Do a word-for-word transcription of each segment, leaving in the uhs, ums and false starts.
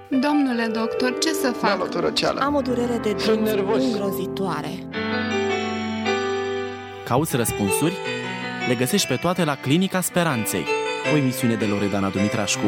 Domnule doctor, ce să fac? Da, doctoră Ceală. Am o durere de dinți îngrozitoare. Cauți răspunsuri? Le găsești pe toate la Clinica Speranței, o emisiune de Loredana Dumitrașcu.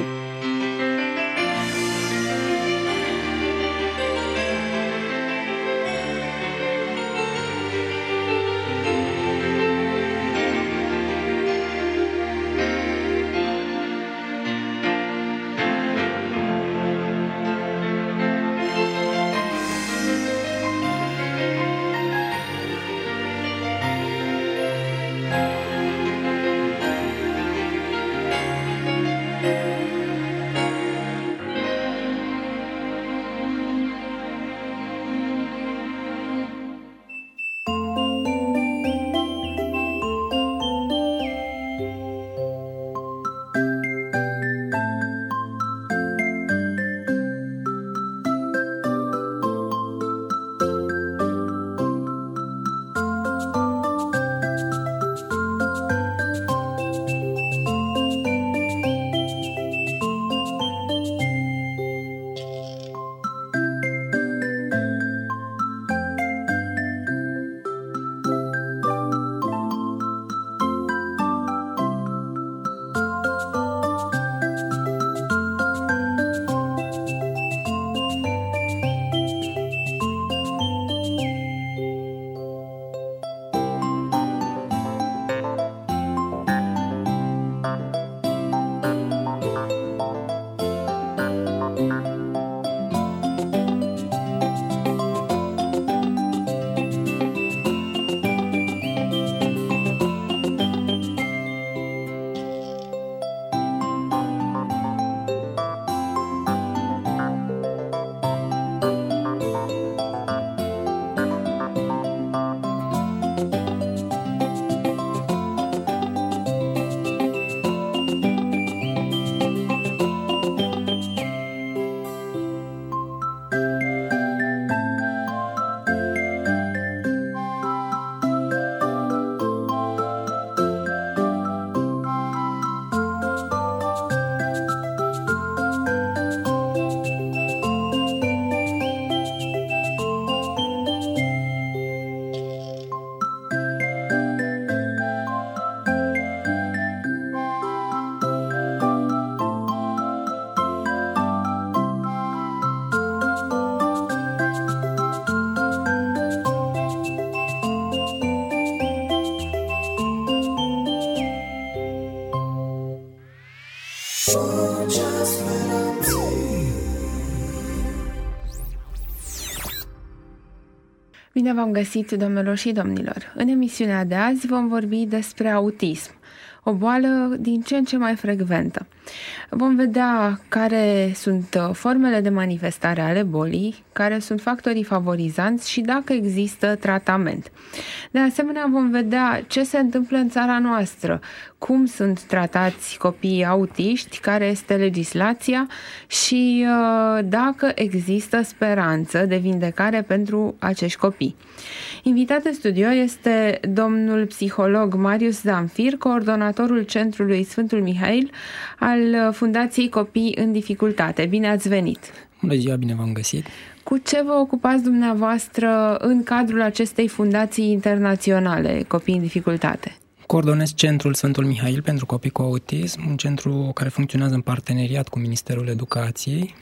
Bine v-am găsit, domnilor și domnilor! În emisiunea de azi vom vorbi despre autism, o boală din ce în ce mai frecventă. Vom vedea care sunt formele de manifestare ale bolii, care sunt factorii favorizanți și dacă există tratament. De asemenea, vom vedea ce se întâmplă în țara noastră, cum sunt tratați copiii autiști, care este legislația și dacă există speranță de vindecare pentru acești copii. Invitat în studio este domnul psiholog Marius Zamfir, coordonatorul Centrului Sfântul Mihail al Fundației Copii în Dificultate. Bine ați venit! Bună ziua, bine v-am găsit! Cu ce vă ocupați dumneavoastră în cadrul acestei fundații internaționale Copii în Dificultate? Coordonez Centrul Sfântul Mihail pentru copii cu autism, un centru care funcționează în parteneriat cu Ministerul Educației.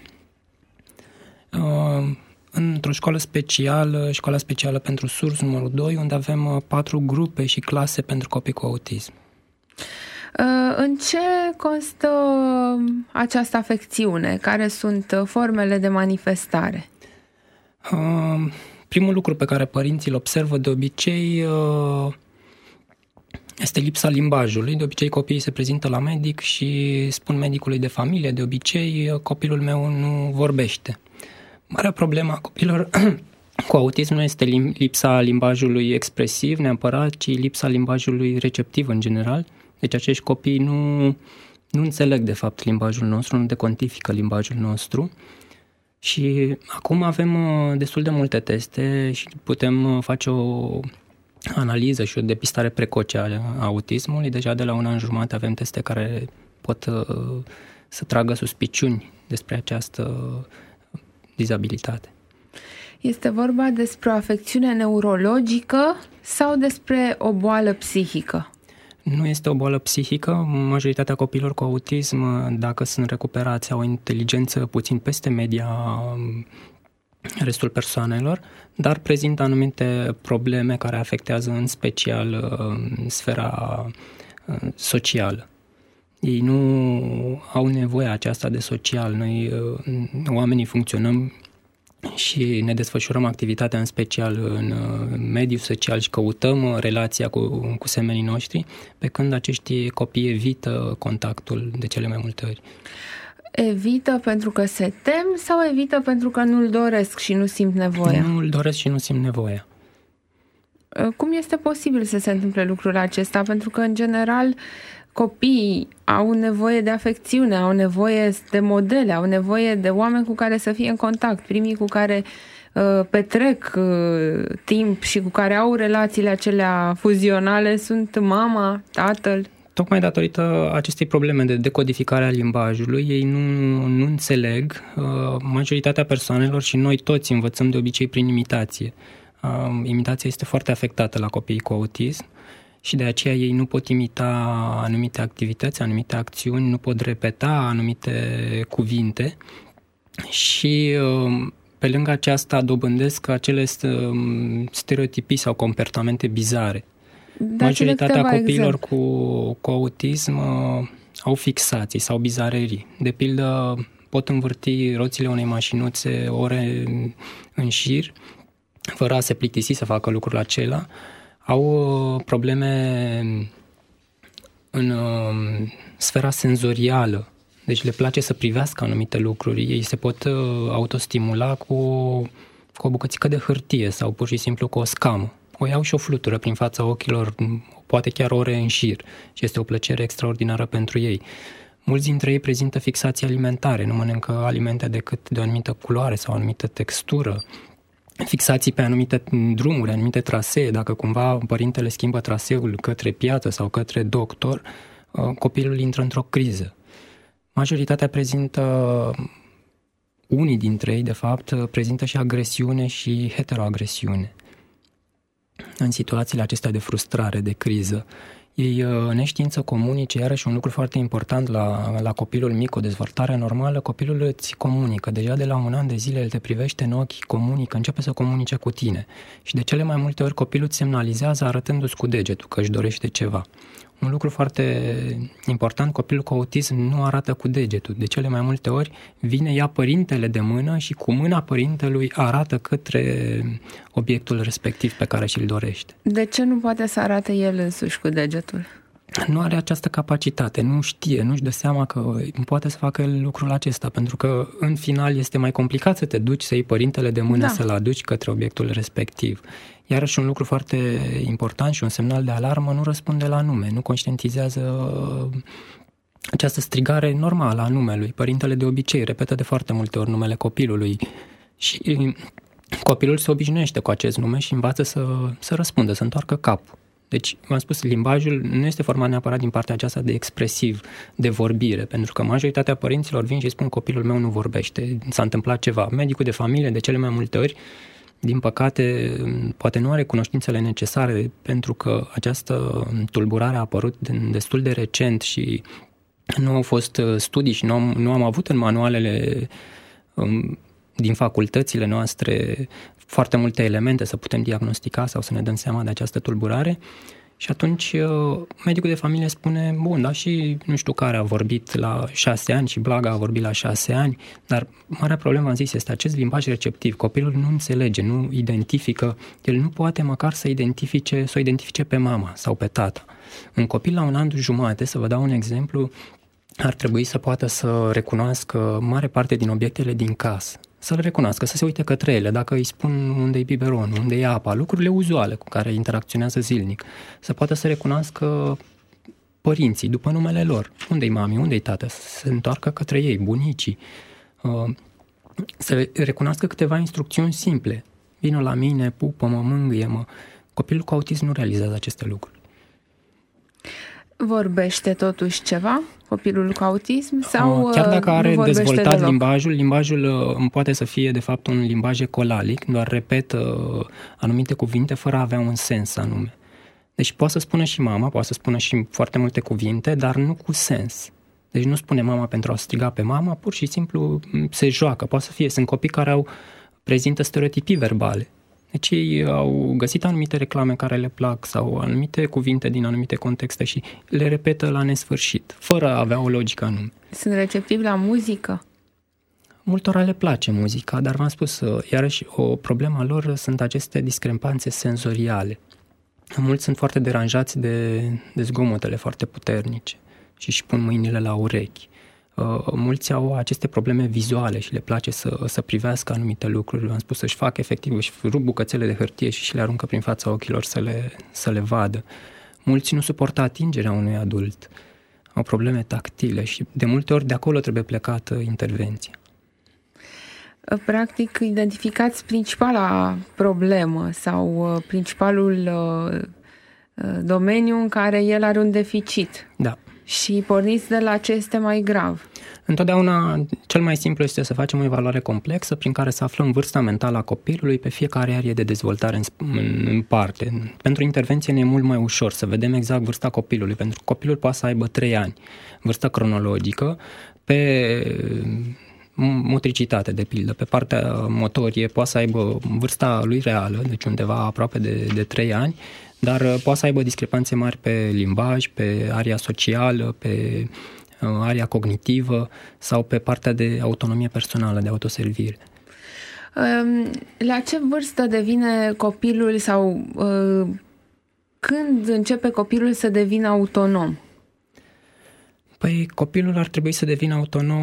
Într-o școală specială, școala specială pentru surzi numărul doi, unde avem patru grupe și clase pentru copii cu autism. În ce constă această afecțiune? Care sunt formele de manifestare? Primul lucru pe care părinții îl observă de obicei este lipsa limbajului. De obicei copiii se prezintă la medic și spun medicului de familie, de obicei copilul meu nu vorbește. Marea problemă a copilor cu autism nu este lipsa limbajului expresiv neapărat, ci lipsa limbajului receptiv în general. Deci acești copii nu, nu înțeleg de fapt limbajul nostru, nu decontifică limbajul nostru. Și acum avem destul de multe teste și putem face o analiză și o depistare precoce a autismului. Deja de la un an jumătate avem teste care pot să tragă suspiciuni despre această dizabilitate. Este vorba despre o afecțiune neurologică sau despre o boală psihică? Nu este o boală psihică. Majoritatea copiilor cu autism, dacă sunt recuperați, au o inteligență puțin peste media restul persoanelor, dar prezintă anumite probleme care afectează în special sfera socială. Ei nu au nevoie aceasta de social. Noi, oamenii, funcționăm și ne desfășurăm activitatea în special în mediul social și căutăm relația cu, cu semenii noștri, pe când acești copii evită contactul de cele mai multe ori. Evită pentru că se tem sau evită pentru că nu-l doresc și nu simt nevoia? Nu-l doresc și nu simt nevoia. Cum este posibil să se întâmple lucrul acesta? Pentru că, în general, copiii au nevoie de afecțiune, au nevoie de modele, au nevoie de oameni cu care să fie în contact, primii cu care uh, petrec uh, timp și cu care au relațiile acelea fuzionale sunt mama, tatăl. Tocmai datorită acestei probleme de decodificare a limbajului, ei nu, nu înțeleg. Uh, majoritatea persoanelor și noi toți învățăm de obicei prin imitație. Uh, imitația este foarte afectată la copiii cu autism. Și de aceea ei nu pot imita anumite activități, anumite acțiuni, nu pot repeta anumite cuvinte și pe lângă aceasta dobândesc acele stereotipii sau comportamente bizare. Dați-ne Majoritatea copiilor exemple. cu, cu autism au fixații sau bizarerii. De pildă, pot învârti roțile unei mașinuțe ore în șir, fără a se plictisi să facă lucrul acela. Au probleme în sfera senzorială, deci le place să privească anumite lucruri. Ei se pot autostimula cu, cu o bucățică de hârtie sau pur și simplu cu o scamă. O iau și o flutură prin fața ochilor, poate chiar ore în șir și este o plăcere extraordinară pentru ei. Mulți dintre ei prezintă fixații alimentare, nu mănâncă alimente decât de o anumită culoare sau o anumită textură. Fixații pe anumite drumuri, anumite trasee. Dacă cumva părintele schimbă traseul către piață sau către doctor, copilul intră într-o criză. Majoritatea prezintă, unii dintre ei, de fapt, prezintă și agresiune și heteroagresiune. În situațiile acestea de frustrare, de criză, ei, neștiind comunice, iarăși un lucru foarte important la, la copilul mic, o dezvoltare normală, copilul îți comunică. Deja de la un an de zile el te privește în ochi, comunică, începe să comunice cu tine. Și de cele mai multe ori copilul îți semnalizează arătându-ți cu degetul că își dorește ceva. Un lucru foarte important, copilul cu autism nu arată cu degetul. De cele mai multe ori vine, ia părintele de mână și cu mâna părintelui arată către obiectul respectiv pe care și-l dorește. De ce nu poate să arate el însuși cu degetul? Nu are această capacitate, nu știe, nu-și dă seama că poate să facă el lucrul acesta, pentru că în final este mai complicat să te duci, să iei părintele de mână, da, să-l aduci către obiectul respectiv. Iarăși un lucru foarte important și un semnal de alarmă, nu răspunde la nume, nu conștientizează această strigare normală a numelui. Părintele de obicei repetă de foarte multe ori numele copilului și copilul se obișnuiește cu acest nume și învață să, să răspundă, să întoarcă capul. Deci, v-am spus, limbajul nu este format neapărat din partea aceasta de expresiv, de vorbire, pentru că majoritatea părinților vin și spun copilul meu nu vorbește, s-a întâmplat ceva. Medicul de familie, de cele mai multe ori, din păcate, poate nu are cunoștințele necesare, pentru că această tulburare a apărut destul de recent și nu au fost studii și nu am, nu am avut în manualele din facultățile noastre foarte multe elemente să putem diagnostica sau să ne dăm seama de această tulburare. Și atunci medicul de familie spune, bun, da, și nu știu care a vorbit la șase ani și blaga a vorbit la șase ani, dar marea problemă, am zis, este acest limbaj receptiv. Copilul nu înțelege, nu identifică, el nu poate măcar să identifice, să o identifice pe mama sau pe tata. Un copil la un an jumate, să vă dau un exemplu, ar trebui să poată să recunoască mare parte din obiectele din casă. Să le recunoască, să se uite către ele, dacă îi spun unde-i biberonul, unde-i apa, lucrurile uzuale cu care interacționează zilnic. Să poată să recunoască părinții după numele lor, unde-i mami, unde-i tată, să se întoarcă către ei, bunicii. Să recunoască câteva instrucțiuni simple. Vină la mine, pupă-mă, mângâie-mă. Copilul cu autism nu realizează aceste lucruri. Vorbește totuși ceva? copilul cu autism? Sau chiar dacă are dezvoltat deloc? limbajul, limbajul poate să fie de fapt un limbaj ecolalic, doar repetă anumite cuvinte fără a avea un sens anume. Deci poate să spună și mama, poate să spună și foarte multe cuvinte, dar nu cu sens. Deci nu spune mama pentru a striga pe mama, pur și simplu se joacă. Poate să fie, sunt copii care au prezintă stereotipii verbale. Deci ei au găsit anumite reclame care le plac sau anumite cuvinte din anumite contexte și le repetă la nesfârșit, fără a avea o logică anume. Sunt receptivi la muzică? Multora le place muzica, dar v-am spus, iarăși o problemă lor sunt aceste discrepanțe senzoriale. Mulți sunt foarte deranjați de, de zgomotele foarte puternice și își pun mâinile la urechi. Mulți au aceste probleme vizuale și le place să, să privească anumite lucruri. Am spus să-și fac efectiv, își rup bucățele de hârtie și, și le aruncă prin fața ochilor să le, să le vadă. Mulți nu suportă atingerea unui adult. Au probleme tactile și de multe ori de acolo trebuie plecată intervenția. Practic, identificați principala problemă sau principalul domeniu în care el are un deficit. Da. Și porniți de la ce este mai grav. Întotdeauna cel mai simplu este să facem o evaluare complexă prin care să aflăm vârsta mentală a copilului pe fiecare arie de dezvoltare în, în, în parte. Pentru intervenție ne e mult mai ușor să vedem exact vârsta copilului, pentru că copilul poate să aibă trei ani, vârsta cronologică, pe motricitate, de pildă, pe partea motorie poate să aibă vârsta lui reală, deci undeva aproape de, de trei ani, dar poate să aibă discrepanțe mari pe limbaj, pe aria socială, pe aria cognitivă sau pe partea de autonomie personală, de autoservire. La ce vârstă devine copilul sau când începe copilul să devină autonom? Păi copilul ar trebui să devină autonom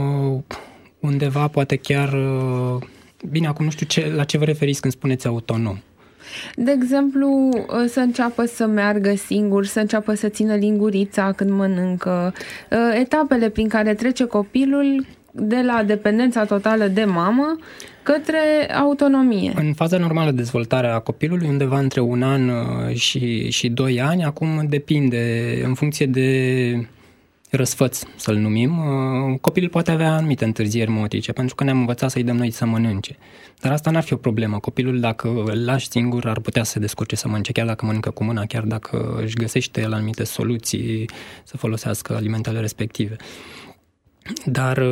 undeva, poate chiar... Bine, acum nu știu ce, la ce vă referiți când spuneți autonom. De exemplu, să înceapă să meargă singur, să înceapă să țină lingurița când mănâncă, etapele prin care trece copilul de la dependența totală de mamă către autonomie. În faza normală de dezvoltare a copilului, undeva între un an și, și doi ani, acum depinde, în funcție de răsfăț, să-l numim, copilul poate avea anumite întârzieri motrice, pentru că ne-am învățat să-i dăm noi să mănânce. Dar asta n-ar fi o problemă. Copilul, dacă îl lași singur, ar putea să se descurce să mănânce, chiar dacă mănâncă cu mâna, chiar dacă își găsește el anumite soluții să folosească alimentele respective. Dar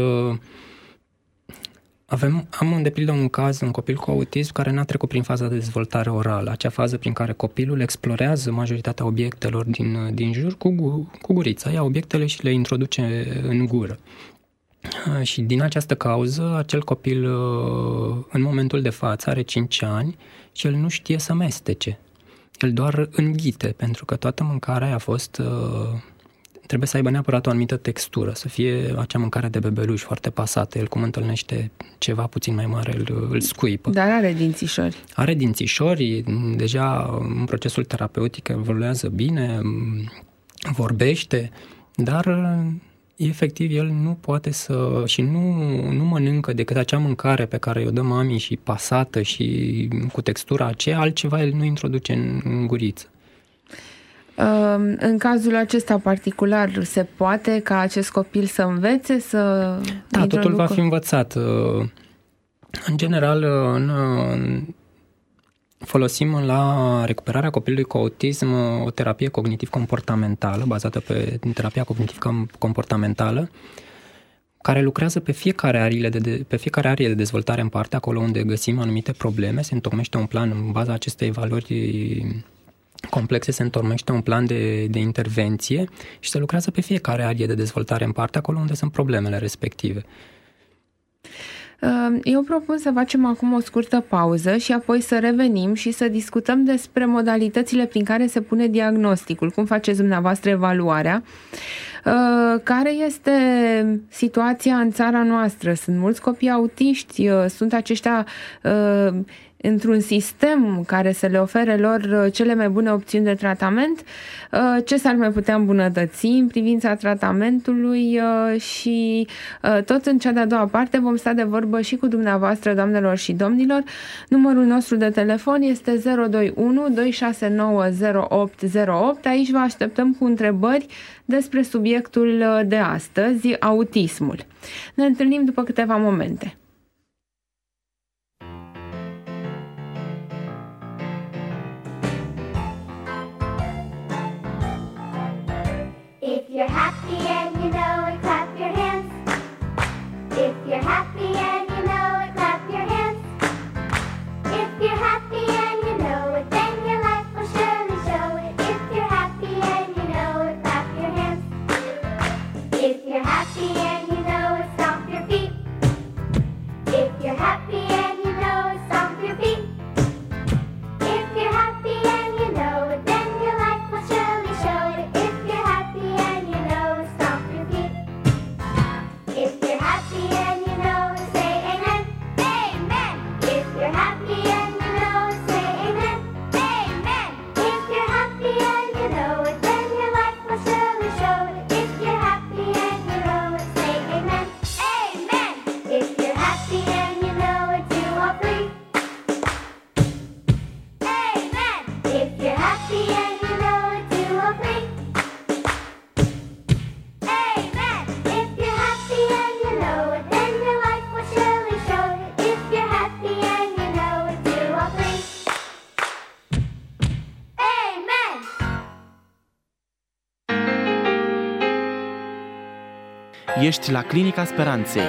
avem, am de pildă un caz, un copil cu autism care n-a trecut prin faza de dezvoltare orală, acea fază prin care copilul explorează majoritatea obiectelor din, din jur cu, cu gurița, ia obiectele și le introduce în gură. Și din această cauză, acel copil în momentul de față are cinci ani și el nu știe să mestece. El doar înghite, pentru că toată mâncarea a fost... trebuie să aibă neapărat o anumită textură, să fie acea mâncare de bebeluș foarte pasată. El cum întâlnește ceva puțin mai mare, îl, îl scuipă. Dar are dințișori. Are dințișori, deja în procesul terapeutic evoluează bine, vorbește, dar efectiv el nu poate să și nu, nu mănâncă decât acea mâncare pe care o dă mami și pasată și cu textura aceea, altceva el nu introduce în, în guriță. În cazul acesta particular, se poate ca acest copil să învețe să Da, introducă? Totul va fi învățat. În general, în, folosim la recuperarea copilului cu autism o terapie cognitiv-comportamentală, bazată pe terapia cognitiv-comportamentală, care lucrează pe fiecare, arie de, pe fiecare arie de dezvoltare în parte, acolo unde găsim anumite probleme. Se întocmește un plan în baza acestei valori complexe, se întocmește un plan de, de intervenție și se lucrează pe fiecare arie de dezvoltare în parte, acolo unde sunt problemele respective. Eu propun să facem acum o scurtă pauză și apoi să revenim și să discutăm despre modalitățile prin care se pune diagnosticul, cum faceți dumneavoastră evaluarea, care este situația în țara noastră. Sunt mulți copii autiști, sunt aceștia într-un sistem care să le ofere lor cele mai bune opțiuni de tratament, ce s-ar mai putea îmbunătăți în privința tratamentului și tot în cea de-a doua parte vom sta de vorbă și cu dumneavoastră, doamnelor și domnilor. Numărul nostru de telefon este zero doi unu doi șase nouă zero opt zero opt. Aici vă așteptăm cu întrebări despre subiectul de astăzi, autismul. Ne întâlnim după câteva momente. If you're happy and you know it, clap your hands. If you're happy and you know it, clap your hands. If you're happy and you know it, then your life will surely show it. If you're happy and you know it, clap your hands. If you're happy and you know it, stomp your feet. If you're happy and you know it, stomp your feet. If you're happy and you know it, then your life will surely show it. If you're happy and you know it, stomp your feet. If you're happy and you know it, say amen. Amen. If you're happy and you know it, say amen. Amen. If you're happy and you know it, then your life will surely show it. If you're happy and you know it, say amen. Amen. If you're happy and you know it, you are free. Amen. If you're happy and you know it, you are free. Amen. If you're happy and you know it, then your life will surely show it. If you're happy and you know it, you are free. Amen. Ești la Clinica Speranței.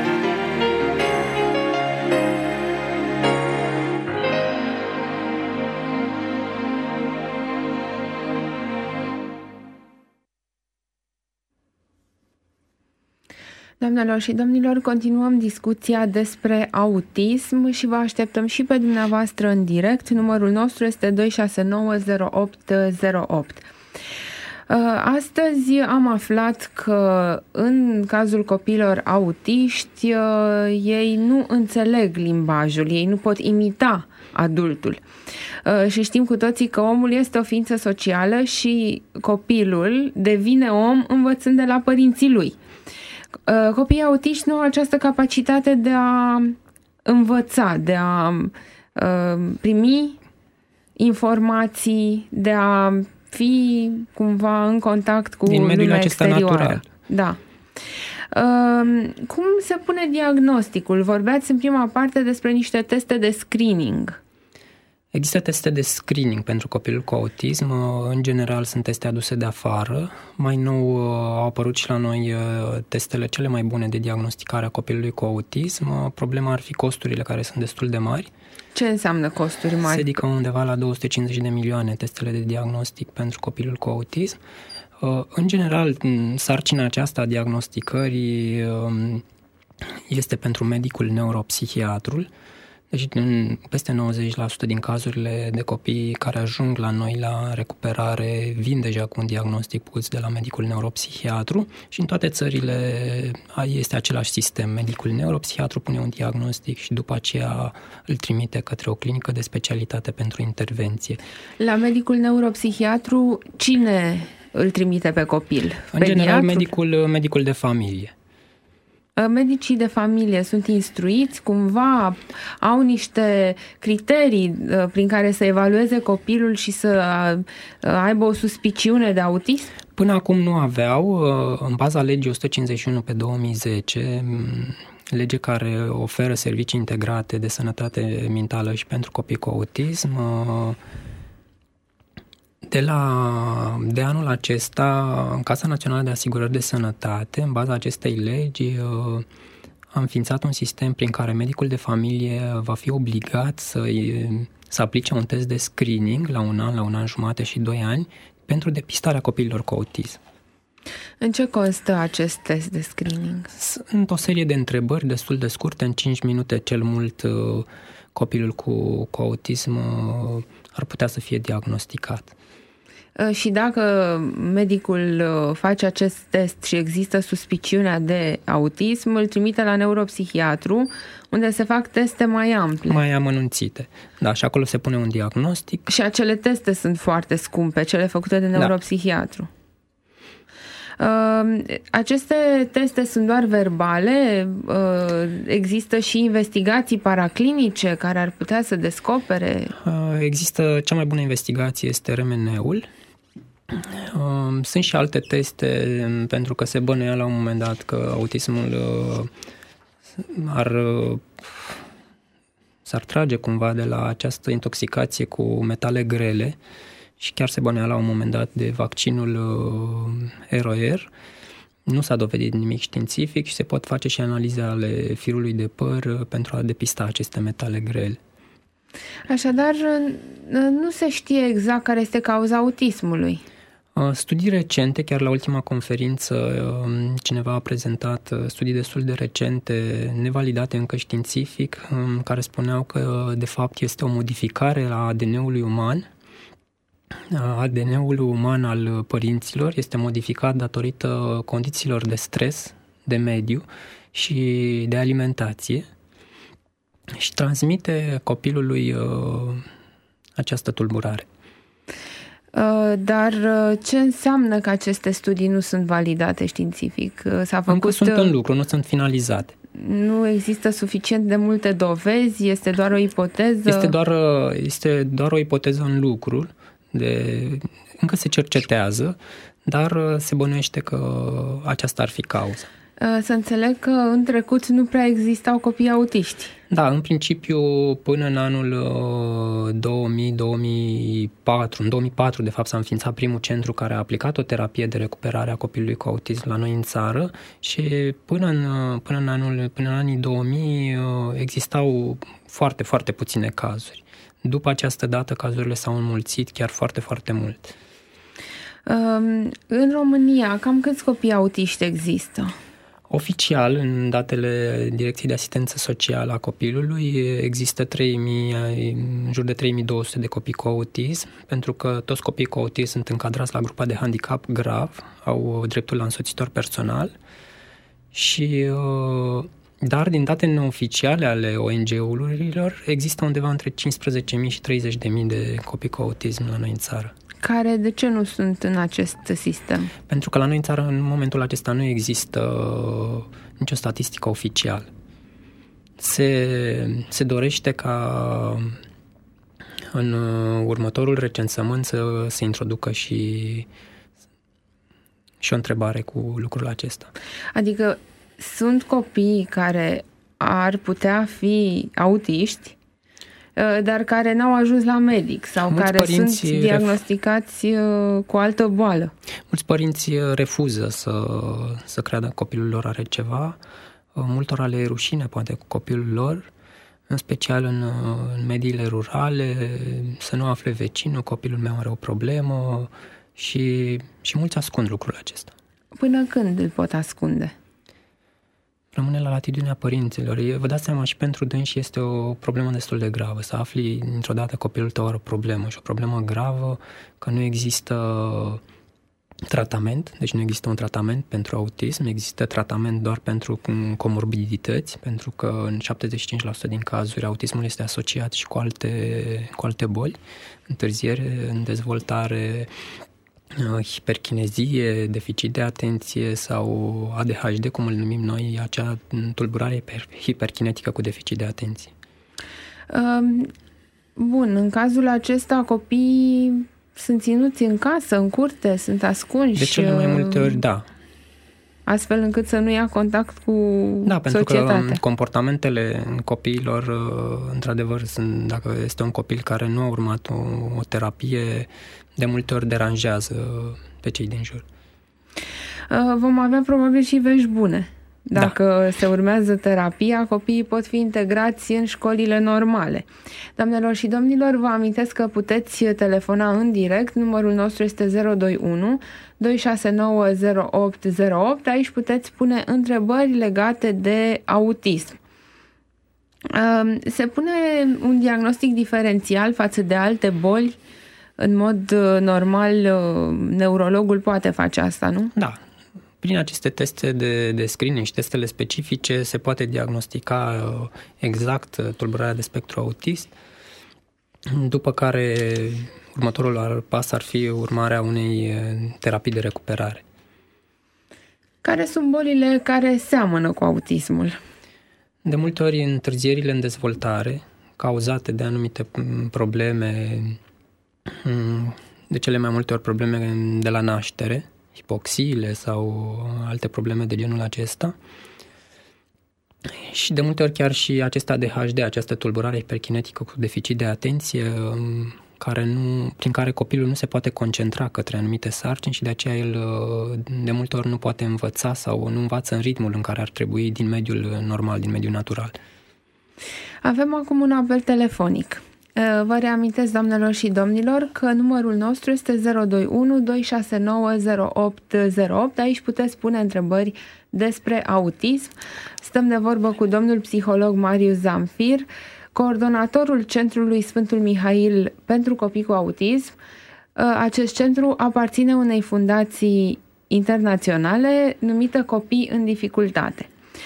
Doamnelor și domnilor, continuăm discuția despre autism și vă așteptăm și pe dumneavoastră în direct. Numărul nostru este doi șase nouă zero opt zero opt. Astăzi am aflat că în cazul copiilor autiști, ei nu înțeleg limbajul, ei nu pot imita adultul. Și știm cu toții că omul este o ființă socială și copilul devine om învățând de la părinții lui. Copiii autiști nu au această capacitate de a învăța, de a primi informații, de a fi cumva în contact cu din mediul lumea acesta exterioară. natural. Da. Cum se pune diagnosticul? Vorbeați în prima parte despre niște teste de screening. Există teste de screening pentru copilul cu autism. În general sunt teste aduse de afară. Mai nou au apărut și la noi testele cele mai bune de diagnosticare a copilului cu autism. Problema ar fi costurile, care sunt destul de mari. Ce înseamnă costuri mari? Se ridică undeva la două sute cincizeci de milioane testele de diagnostic pentru copilul cu autism. În general, sarcina aceasta a diagnosticării este pentru medicul neuropsihiatrul. Deci în peste nouăzeci la sută din cazurile de copii care ajung la noi la recuperare vin deja cu un diagnostic pus de la medicul neuropsihiatru și în toate țările este același sistem. Medicul neuropsihiatru pune un diagnostic și după aceea îl trimite către o clinică de specialitate pentru intervenție. La medicul neuropsihiatru cine îl trimite pe copil? În Pediatrul? general medicul, medicul de familie. Medicii de familie sunt instruiți, cumva au niște criterii prin care să evalueze copilul și să aibă o suspiciune de autism? Până acum nu aveau. În baza legii o sută cincizeci și unu pe două mii zece, lege care oferă servicii integrate de sănătate mentală și pentru copii cu autism, De, la, de anul acesta, Casa Națională de Asigurări de Sănătate, în baza acestei legi, a înființat un sistem prin care medicul de familie va fi obligat să, să aplice un test de screening la un an, la un an jumate și doi ani pentru depistarea copiilor cu autism. În ce constă acest test de screening? Sunt o serie de întrebări destul de scurte, în cinci minute cel mult copilul cu, cu autism ar putea să fie diagnosticat. Și dacă medicul face acest test și există suspiciunea de autism, îl trimite la neuropsihiatru, unde se fac teste mai ample. Mai amănunțite. Da, și acolo se pune un diagnostic. Și acele teste sunt foarte scumpe, cele făcute de neuropsihiatru. Da. Aceste teste sunt doar verbale? Există și investigații paraclinice care ar putea să descopere? Există, cea mai bună investigație este R M N-ul. Sunt și alte teste, pentru că se bănuia la un moment dat că autismul ar, s-ar trage cumva de la această intoxicație cu metale grele și chiar se bănuia la un moment dat de vaccinul R O R. Nu s-a dovedit nimic științific și se pot face și analize ale firului de păr pentru a depista aceste metale grele. Așadar, nu se știe exact care este cauza autismului. Studii recente, chiar la ultima conferință, cineva a prezentat studii destul de recente, nevalidate încă științific, care spuneau că de fapt este o modificare a A D N-ului uman. A D N-ul uman al părinților este modificat datorită condițiilor de stres, de mediu și de alimentație și transmite copilului această tulburare. Dar ce înseamnă că aceste studii nu sunt validate științific? S-a făcut... Încă sunt în lucru, nu sunt finalizate. Nu există suficient de multe dovezi? Este doar o ipoteză? Este doar, este doar o ipoteză în lucru. De, încă se cercetează, dar se bănuiește că aceasta ar fi cauza. Să înțeleg că în trecut nu prea existau copii autiști. Da, în principiu până în anul două mii două mii patru, în două mii patru de fapt s-a înființat primul centru care a aplicat o terapie de recuperare a copilului cu autism la noi în țară și până în, până în, anul, până în anii două mii existau foarte, foarte puține cazuri. După această dată, cazurile s-au înmulțit chiar foarte, foarte mult. În România, cam câți copii autiști există? Oficial, în datele Direcției de Asistență Socială a Copilului, există trei mii, în jur de trei mii două sute de copii cu autism, pentru că toți copiii cu autism sunt încadrați la grupa de handicap grav, au dreptul la însoțitor personal și... Dar din date neoficiale ale O N G-urilor există undeva între cincisprezece mii și treizeci de mii de copii cu autism la noi în țară. Care de ce nu sunt în acest sistem? Pentru că la noi în țară în momentul acesta nu există nicio statistică oficială. Se, se dorește ca în următorul recensământ să se introducă și, și o întrebare cu lucrul acesta. Adică sunt copii care ar putea fi autiști, dar care n-au ajuns la medic sau mulți care sunt diagnosticați ref... cu altă boală. Mulți părinți refuză să, să creadă că copilul lor are ceva. Multora le e rușine, poate, cu copilul lor, în special în, în mediile rurale, să nu afle vecinul, copilul meu are o problemă și, și mulți ascund lucrul acesta. Până când îl pot ascunde? Rămâne la latitudinea părinților. Vă dați seama, și pentru dânsi este o problemă destul de gravă. Să afli dintr-o dată copilul tău are o problemă și o problemă gravă, că nu există tratament, deci nu există un tratament pentru autism, există tratament doar pentru comorbidități, pentru că în șaptezeci și cinci la sută din cazuri autismul este asociat și cu alte, cu alte boli, întârziere în dezvoltare, hiperchinezie, deficit de atenție sau A D H D, cum îl numim noi, acea tulburare hiperkinetică cu deficit de atenție. Bun, în cazul acesta copiii sunt ținuți în casă, în curte, sunt ascunși. De cele mai multe ori, da. Astfel încât să nu ia contact cu da, pentru societatea. Că comportamentele copiilor, într-adăvăr, sunt, dacă este un copil care nu a urmat o, o terapie, de multe ori deranjează pe cei din jur. Vom avea probabil și vești bune. Dacă da. se urmează terapia, copiii pot fi integrați în școlile normale. Doamnelor și domnilor, vă amintesc că puteți telefona în direct. Numărul nostru este zero doi unu doi șase nouă zero opt zero opt. Aici puteți pune întrebări legate de autism. Se pune un diagnostic diferențial față de alte boli în mod normal neurologul poate face asta, nu? Da. Prin aceste teste de, de screening și testele specifice se poate diagnostica exact tulburarea de spectru autist, după care următorul pas ar fi urmarea unei terapii de recuperare. Care sunt bolile care seamănă cu autismul? De multe ori întârzierile în dezvoltare, cauzate de anumite probleme, de cele mai multe ori probleme de la naștere, hipoxiile sau alte probleme de genul acesta. Și de multe ori chiar și acest A D H D, această tulburare hiperkinetică cu deficit de atenție, care nu, prin care copilul nu se poate concentra către anumite sarcini și de aceea el de multe ori nu poate învăța sau nu învață în ritmul în care ar trebui din mediul normal, din mediul natural. Avem acum un apel telefonic. Vă reamintesc, doamnelor și domnilor, că numărul nostru este zero doi unu doi șase nouă zero opt zero opt. Aici puteți pune întrebări despre autism. Stăm de vorbă cu domnul psiholog Marius Zamfir, coordonatorul Centrului Sfântul Mihail pentru copii cu autism. Acest centru aparține unei fundații internaționale numită Copii în Dificultate.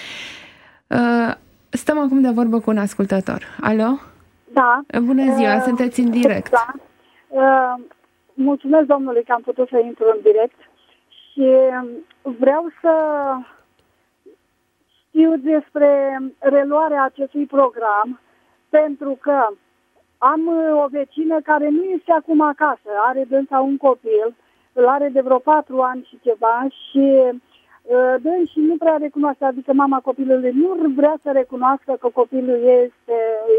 Stăm acum de vorbă cu un ascultător. Alo? Da. Bună ziua, uh, sunteți în direct. Da. Uh, mulțumesc domnului că am putut să intru în direct și vreau să știu despre reluarea acestui program, pentru că am o vecină care nu este acum acasă, are dânsa un copil, îl are de vreo patru ani și ceva și uh, dânsi nu prea recunoaște, adică mama copilului nu vrea să recunoască că copilul este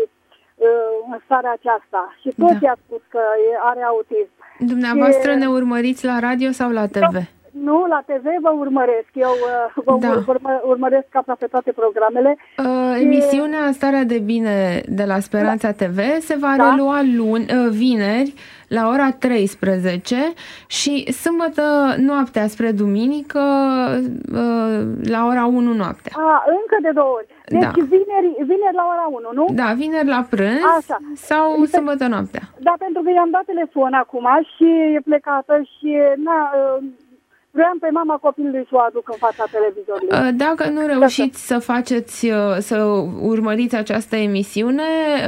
în starea aceasta. Și toți da. i-a spus că are autism. Dumneavoastră și... ne urmăriți la radio sau la T V? Nu, la T V vă urmăresc. Eu vă da. urmă, urmăresc aproape toate programele. Uh, emisiunea Starea de Bine de la Speranța da. T V se va da. relua luni, uh, vineri la ora treisprezece și sâmbătă noaptea spre duminică uh, la ora unu noaptea. A, încă de două ori. Deci da. vineri, vineri la ora unu, nu? Da, vineri la prânz Așa. sau Pe... sâmbătă noaptea. Da, pentru că i-am dat telefon acum și e plecată și na, vreau pe mama copilului să o aduc în fața televizorului. Dacă nu reușiți să faceți, să urmăriți această emisiune,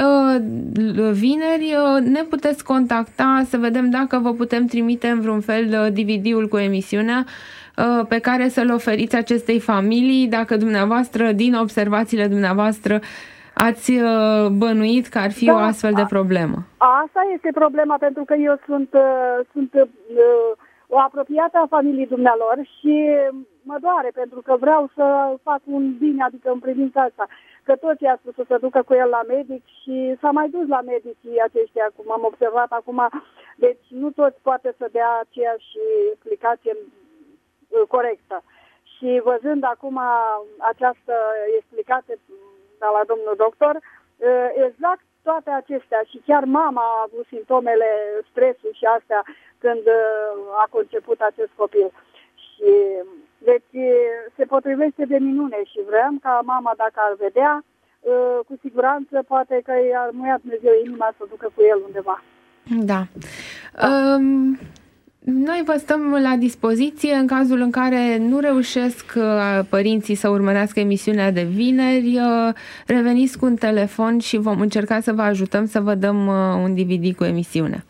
vineri ne puteți contacta să vedem dacă vă putem trimite în vreun fel D V D-ul cu emisiunea pe care să-l oferiți acestei familii, dacă dumneavoastră, din observațiile dumneavoastră, ați bănuit că ar fi da, o astfel de problemă. Asta este problema, pentru că eu sunt, sunt o apropiată a familiei dumnealor și mă doare, pentru că vreau să fac un bine, adică în privința asta. Că toți i-a spus să se ducă cu el la medic și s-a mai dus la medicii aceștia, cum am observat acum. Deci nu toți poate să dea aceeași explicație corectă. Și văzând acum această explicație de la domnul doctor, exact toate acestea și chiar mama a avut simptomele stresul și astea când a conceput acest copil. Și deci se potrivește de minune și vreau ca mama, dacă ar vedea, cu siguranță poate că i-ar muia Dumnezeu inima să ducă cu el undeva. Da. da. Um... Noi vă stăm la dispoziție în cazul în care nu reușesc părinții să urmărească emisiunea de vineri. Reveniți cu un telefon și vom încerca să vă ajutăm să vă dăm un D V D cu emisiunea.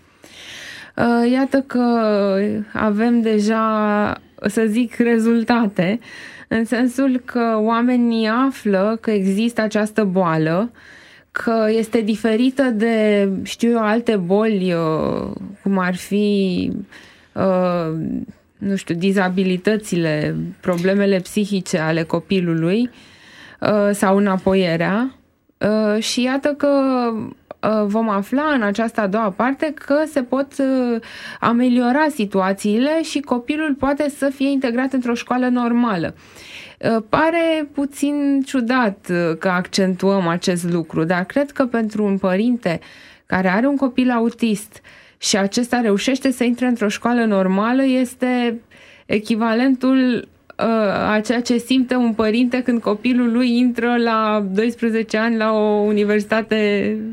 Iată că avem deja, să zic, rezultate, în sensul că oamenii află că există această boală, că este diferită de, știu eu, alte boli, cum ar fi Uh, nu știu, dizabilitățile, problemele psihice ale copilului uh, sau înapoierea uh, și iată că uh, vom afla în această a doua parte că se pot uh, ameliora situațiile și copilul poate să fie integrat într-o școală normală. Uh, pare puțin ciudat uh, că accentuăm acest lucru, dar cred că pentru un părinte care are un copil autist și acesta reușește să intre într-o școală normală, este echivalentul uh, a ceea ce simte un părinte când copilul lui intră la doisprezece ani la o universitate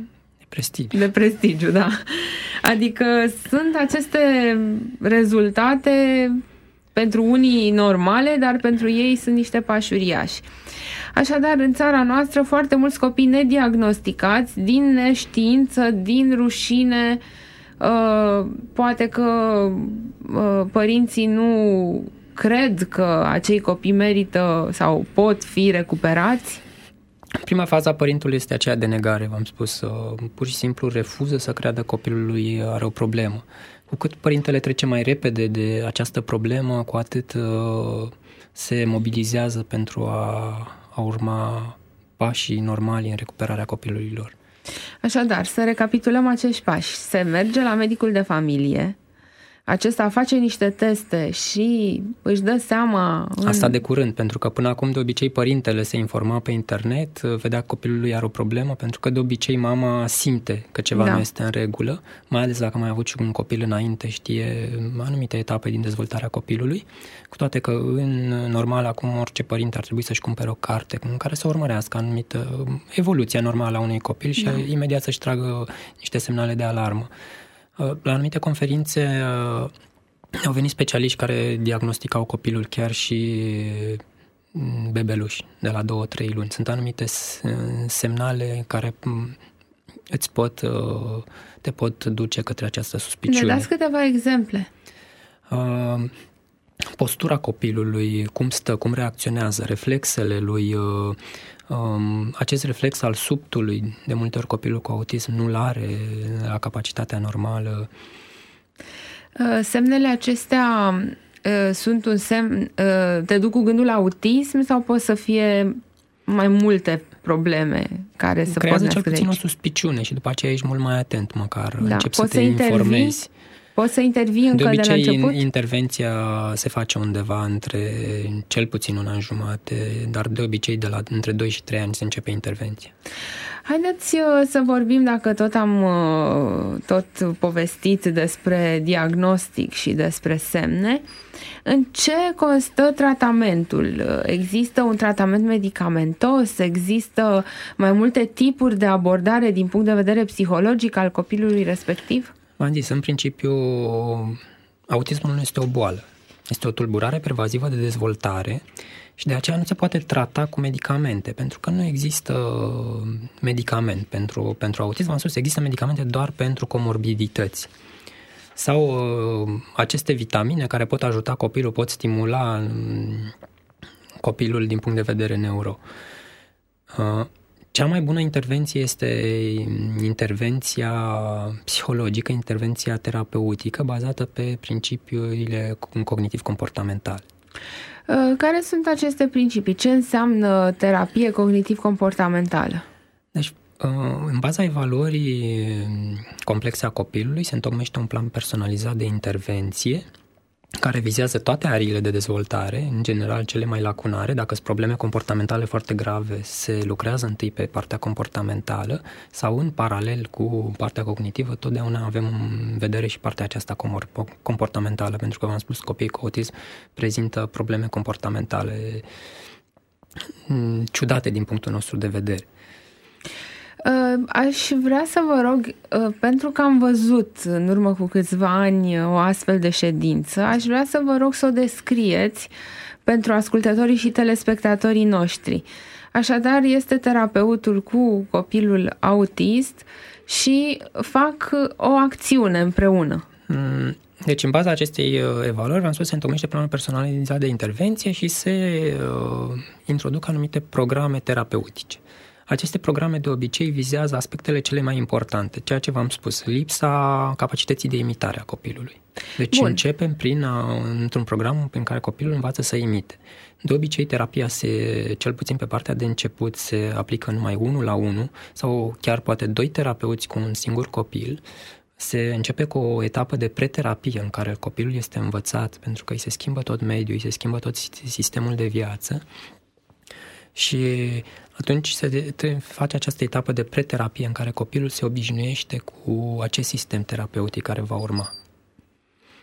Prestigiu. De prestigiu, da. Adică sunt aceste rezultate pentru unii normale, dar pentru ei sunt niște pași uriași. Așadar, în țara noastră, foarte mulți copii nediagnosticați, din neștiință, din rușine, uh, poate că uh, părinții nu cred că acei copii merită sau pot fi recuperați. Prima fază a părintului este aceea de negare, v-am spus, pur și simplu refuză să creadă copilul lui are o problemă. Cu cât părintele trece mai repede de această problemă, cu atât se mobilizează pentru a, a urma pașii normali în recuperarea copilului lor. Așadar, să recapitulăm acești pași. Se merge la medicul de familie, acesta face niște teste și își dă seama... În... Asta de curând, pentru că până acum de obicei părintele se informa pe internet, vedea că copilul lui are o problemă, pentru că de obicei mama simte că ceva da. nu este în regulă, mai ales dacă mai a avut și un copil înainte, știe anumite etape din dezvoltarea copilului, cu toate că în normal acum orice părinte ar trebui să-și cumpere o carte în care să urmărească anumită evoluția normală a unui copil și da. imediat să-și tragă niște semnale de alarmă. La anumite conferințe au venit specialiști care diagnosticau copilul chiar și bebeluși de la două trei luni. Sunt anumite semnale care îți pot, te pot duce către această suspiciune. Ne dați câteva exemple? Postura copilului, cum stă, cum reacționează, reflexele lui, acest reflex al subtului, de multe ori copilul cu autism nu-l are la capacitatea normală. Semnele acestea sunt un semn, te duc cu gândul la autism sau pot să fie mai multe probleme care să creează cel puțin o suspiciune și după aceea ești mult mai atent, măcar da, începi să te informezi. Poți să intervii încă de, de la început? De obicei, intervenția se face undeva între cel puțin un an jumate, dar de obicei de la între doi și trei ani se începe intervenția. Haideți să vorbim, dacă tot am tot povestit despre diagnostic și despre semne, în ce constă tratamentul? Există un tratament medicamentos? Există mai multe tipuri de abordare din punct de vedere psihologic al copilului respectiv? V-am zis, în principiu, autismul nu este o boală. Este o tulburare pervazivă de dezvoltare și de aceea nu se poate trata cu medicamente, pentru că nu există medicament pentru, pentru autism. Am spus, există medicamente doar pentru comorbidități. Sau uh, aceste vitamine care pot ajuta copilul, pot stimula copilul din punct de vedere neuro. Uh, Cea mai bună intervenție este intervenția psihologică, intervenția terapeutică, bazată pe principiile cognitiv-comportamentale. Care sunt aceste principii? Ce înseamnă terapie cognitiv-comportamentală? Deci, în baza evaluării complexe a copilului, se întocmește un plan personalizat de intervenție care vizează toate ariile de dezvoltare, în general cele mai lacunare. Dacă sunt probleme comportamentale foarte grave, se lucrează întâi pe partea comportamentală sau în paralel cu partea cognitivă, totdeauna avem în vedere și partea aceasta comportamentală, pentru că v-am spus, copiii cu autism prezintă probleme comportamentale ciudate din punctul nostru de vedere. Aș vrea să vă rog, pentru că am văzut în urmă cu câțiva ani o astfel de ședință, aș vrea să vă rog să o descrieți pentru ascultătorii și telespectatorii noștri. Așadar, este terapeutul cu copilul autist și fac o acțiune împreună. Deci, în baza acestei evaluări, v-am spus, se întocmește planul personalizat de intervenție și se uh, introduc anumite programe terapeutice. Aceste programe de obicei vizează aspectele cele mai importante, ceea ce v-am spus, lipsa capacității de imitare a copilului. Deci Bun. începem prin a, într-un program prin care copilul învață să imite. De obicei, terapia se, cel puțin pe partea de început, se aplică numai unul la unul sau chiar poate doi terapeuți cu un singur copil. Se începe cu o etapă de preterapie în care copilul este învățat, pentru că îi se schimbă tot mediul, îi se schimbă tot sistemul de viață. Și atunci se face această etapă de preterapie în care copilul se obișnuiește cu acest sistem terapeutic care va urma.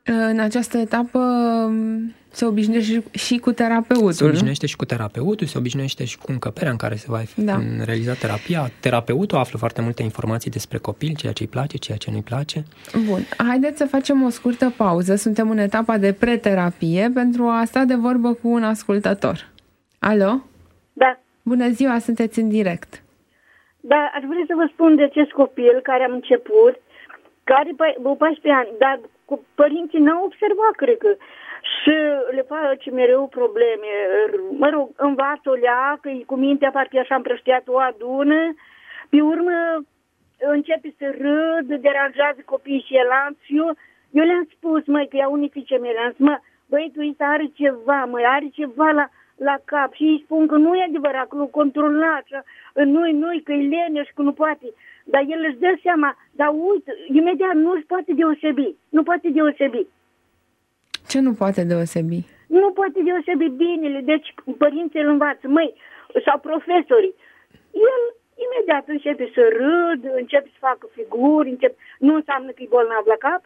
În această etapă se obișnuiește și cu terapeutul. Se obișnuiește și cu terapeutul, se obișnuiește și cu încăperea în care se va da. realiza terapia. Terapeutul află foarte multe informații despre copil, ceea ce îi place, ceea ce nu-i place. Bun, haideți să facem o scurtă pauză. Suntem în etapa de preterapie pentru a sta de vorbă cu un ascultător. Alo? Da. Bună ziua, sunteți în direct. Da, aș vrea să vă spun de acest copil care am început, care pe paisprezece ani, dar cu părinții n-au observat, cred că, și le face mereu probleme. Mă rog, învață-o leacă, cu mintea parcă așa împrăștiat o adună, pe urmă începe să râd, deranjează copiii și el anxiu. Eu le-am spus, măi, că ea unii fiice mele, am zis, mă, băietul ăsta are ceva, măi, are ceva la, la cap și îi spun că nu e adevărat, că nu controla așa, nu-i, nu-i, că e leneș, că nu poate. Dar el își dă seama, dar uite, imediat nu își poate deosebi, nu poate deosebi. Ce nu poate deosebi? Nu poate deosebi binele, deci părinții îl învață, măi, sau profesorii. El imediat începe să râd, începe să facă figuri, începe... nu înseamnă că e bolnav la cap.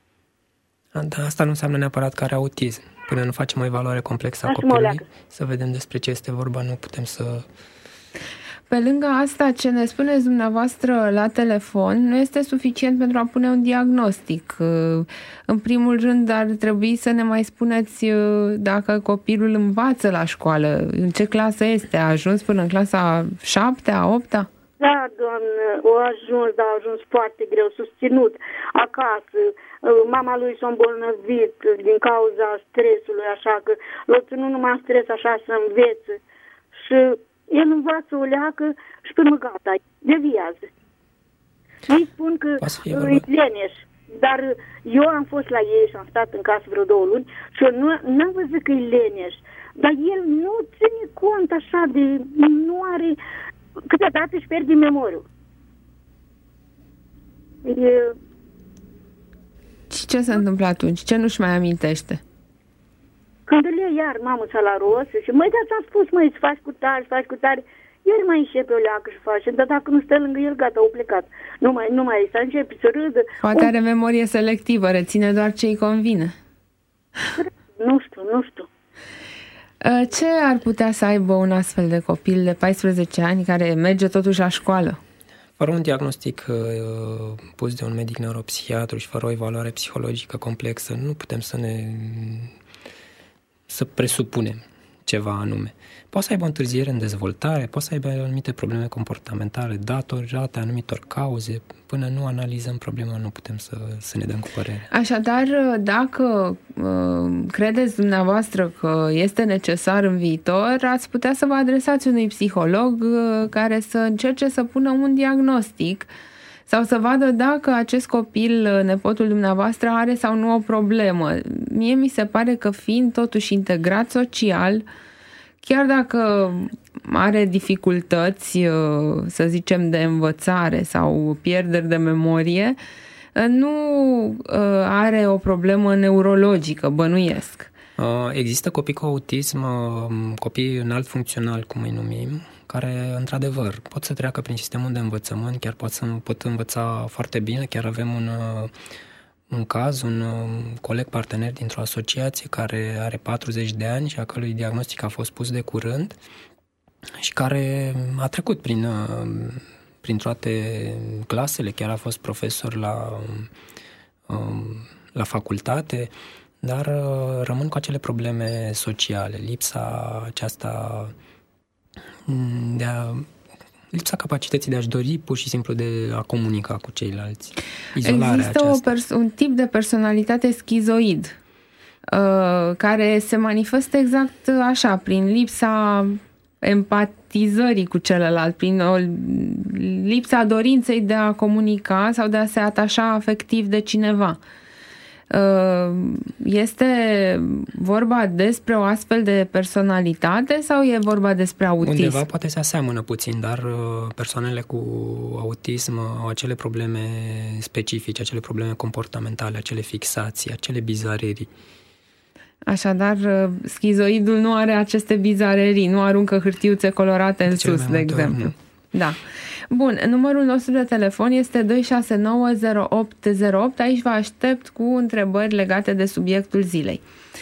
Dar asta nu înseamnă neapărat că are autism. Până nu facem o evaluare complexă a copilului, să vedem despre ce este vorba, nu putem să... Pe lângă asta, ce ne spuneți dumneavoastră la telefon nu este suficient pentru a pune un diagnostic. În primul rând, ar trebui să ne mai spuneți dacă copilul învață la școală, în ce clasă este, a ajuns până în clasa șaptea, opta? Da, doamnă, a ajuns, dar a ajuns foarte greu, susținut acasă. Mama lui s-a îmbolnăvit din cauza stresului, așa că l-a ținut numai stres așa să învețe. Și el învață o leacă și până gata, deviază. Îi spun că e leneș, dar eu am fost la ei și am stat în casă vreo două luni și eu nu, n-am văzut că e leneș. Dar el nu ține cont așa de... nu are... câteodată își pierde memoriu. E... Și ce se întâmplă atunci? Ce nu-și mai amintește? Când îl ia iar mamă la rost și măi, dar ți-am spus, măi, îți faci cu tare, îți faci cu tare, iar mai începe o leacă și face, dar dacă nu stă lângă el, gata, au plecat. Nu mai, nu mai, să începe să râdă. Poate are memorie selectivă, reține doar ce îi convine. Nu știu, nu știu. Ce ar putea să aibă un astfel de copil de paisprezece ani care merge totuși la școală? Fără un diagnostic uh, pus de un medic neuropsihiatru și fără o evaluare psihologică complexă, nu putem să ne... să presupunem ceva anume. Poate să aibă o întârziere în dezvoltare, poate să aibă anumite probleme comportamentale datorate anumitor cauze. Până nu analizăm problema, nu putem să, să ne dăm cu părere. Așadar, dacă uh, credeți dumneavoastră că este necesar în viitor, ați putea să vă adresați unui psiholog uh, care să încerce să pună un diagnostic sau să vadă dacă acest copil, nepotul dumneavoastră, are sau nu o problemă. Mie mi se pare că fiind totuși integrat social, chiar dacă are dificultăți, să zicem, de învățare sau pierderi de memorie, nu are o problemă neurologică, bănuiesc. Există copii cu autism, copii înalt funcțional, cum îi numim, care, într-adevăr, pot să treacă prin sistemul de învățământ, chiar pot, să, pot învăța foarte bine. Chiar avem un, un caz, un coleg partener dintr-o asociație care are patruzeci de ani și a cărui diagnostic a fost pus de curând și care a trecut prin, prin toate clasele, chiar a fost profesor la, la facultate, dar rămân cu acele probleme sociale, lipsa aceasta de a, lipsa capacității de a-și dori pur și simplu de a comunica cu ceilalți. Izolarea Există o pers- un tip de personalitate schizoid uh, care se manifestă exact așa, prin lipsa empatizării cu celălalt, prin o lipsa dorinței de a comunica sau de a se atașa afectiv de cineva. Este vorba despre o astfel de personalitate sau e vorba despre autism? Undeva poate se aseamănă puțin, dar persoanele cu autism au acele probleme specifice, acele probleme comportamentale, acele fixații, acele bizarerii. Așadar, schizoidul nu are aceste bizarerii, nu aruncă hârtiuțe colorate în sus, de exemplu. Nu. Da. Bun, numărul nostru de telefon este doi șase nouă zero opt zero opt. Aici vă aștept cu întrebări legate de subiectul zilei.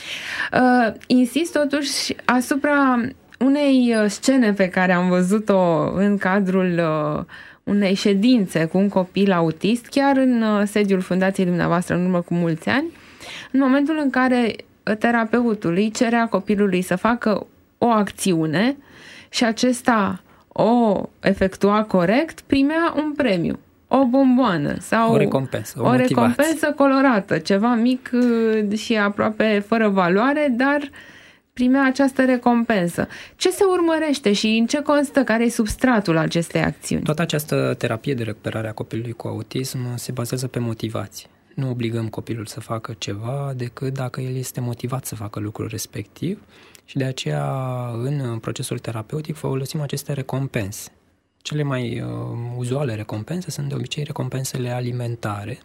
Uh, insist totuși asupra unei scene pe care am văzut-o în cadrul uh, unei ședințe cu un copil autist, chiar în uh, sediul fundației dumneavoastră în urmă cu mulți ani, în momentul în care terapeutul îi cerea copilului să facă o acțiune și acesta o efectua corect, primea un premiu, o bomboană sau o recompensă, o, o recompensă colorată, ceva mic și aproape fără valoare, dar primea această recompensă. Ce se urmărește și în ce constă, care e substratul acestei acțiuni? Toată această terapie de recuperare a copilului cu autism se bazează pe motivație. Nu obligăm copilul să facă ceva decât dacă el este motivat să facă lucrul respectiv și de aceea în procesul terapeutic folosim aceste recompense. Cele mai uh, uzuale recompense sunt de obicei recompensele alimentare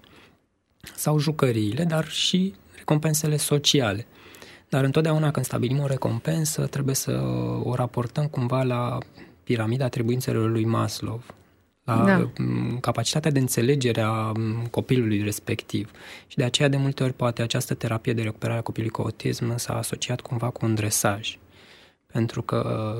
sau jucăriile, dar și recompensele sociale. Dar întotdeauna când stabilim o recompensă trebuie să o raportăm cumva la piramida atribuințelor lui Maslow, la da. capacitatea de înțelegere a copilului respectiv. Și de aceea de multe ori poate această terapie de recuperare a copilului cu autism s-a asociat cumva cu un dresaj. Pentru că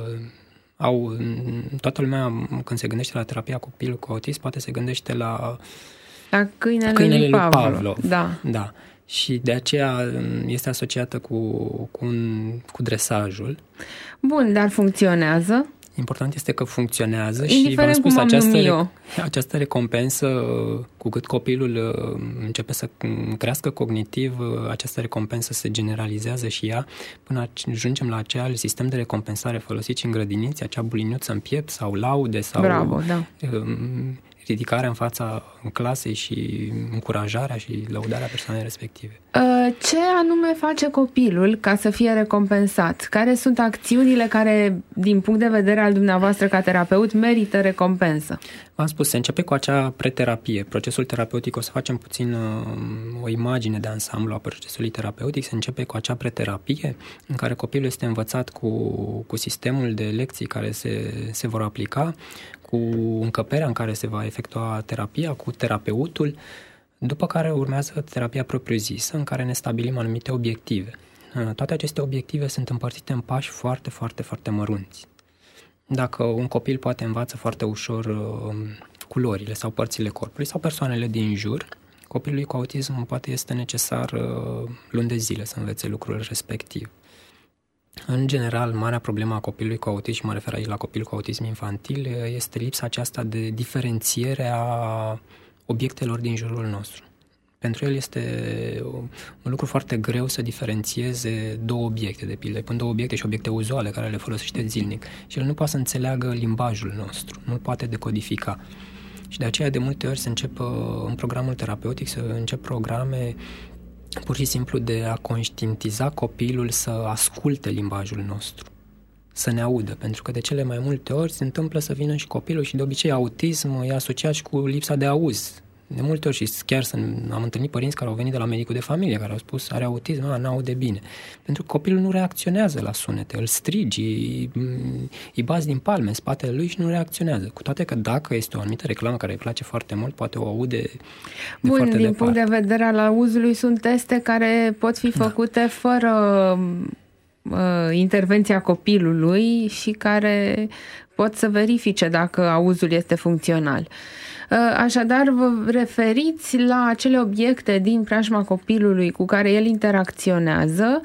au, toată lumea când se gândește la terapia copilului cu autism poate se gândește la, la câinele, câinele lui Pavlov. Pavlov. Da. Da. Și de aceea este asociată cu, cu, un, cu dresajul. Bun, dar funcționează? Important este că funcționează. Indiferent și v-am spus, cum am această, această recompensă, cu cât copilul începe să crească cognitiv, această recompensă se generalizează și ea, până ajungem la acel sistem de recompensare folosit și în grădinițe, acea buliniuță în piept sau laude sau Bravo, da. ridicarea în fața clasei și încurajarea și lăudarea persoanei respective. Ce anume face copilul ca să fie recompensat? Care sunt acțiunile care, din punct de vedere al dumneavoastră ca terapeut, merită recompensă? V-am spus, se începe cu acea preterapie. Procesul terapeutic, o să facem puțin o imagine de ansamblu a procesului terapeutic, se începe cu acea preterapie în care copilul este învățat cu, cu sistemul de lecții care se, se vor aplica, cu încăperea în care se va efectua terapia, cu terapeutul, după care urmează terapia propriu-zisă, în care ne stabilim anumite obiective. Toate aceste obiective sunt împărțite în pași foarte, foarte, foarte mărunți. Dacă un copil poate învață foarte ușor culorile sau părțile corpului sau persoanele din jur, copilului cu autism poate este necesar luni de zile să învețe lucrul respectiv. În general, marea problemă a copilului cu autism, și mă refer aici la copilul cu autism infantil, este lipsa aceasta de diferențiere a obiectelor din jurul nostru. Pentru el este un lucru foarte greu să diferențieze două obiecte, de pildă. Pun două obiecte și obiecte uzuale care le folosește zilnic. Și el nu poate să înțeleagă limbajul nostru, nu-l poate decodifica. Și de aceea de multe ori se încep în programul terapeutic, să încep programe pur și simplu de a conștientiza copilul să asculte limbajul nostru, să ne audă, pentru că de cele mai multe ori se întâmplă să vină și copilul și de obicei autism e asociat și cu lipsa de auz. De multe ori, și chiar am întâlnit părinți care au venit de la medicul de familie, care au spus, are autism, a, n-aude bine. Pentru că copilul nu reacționează la sunete, îl strigi, îi, îi bazi din palme în spatele lui și nu reacționează. Cu toate că dacă este o anumită reclamă care îi place foarte mult, poate o aude de Bun, foarte din departe. punct de vedere al auzului, sunt teste care pot fi făcute da. fără uh, intervenția copilului și care pot să verifice dacă auzul este funcțional. Așadar, vă referiți la acele obiecte din preajma copilului cu care el interacționează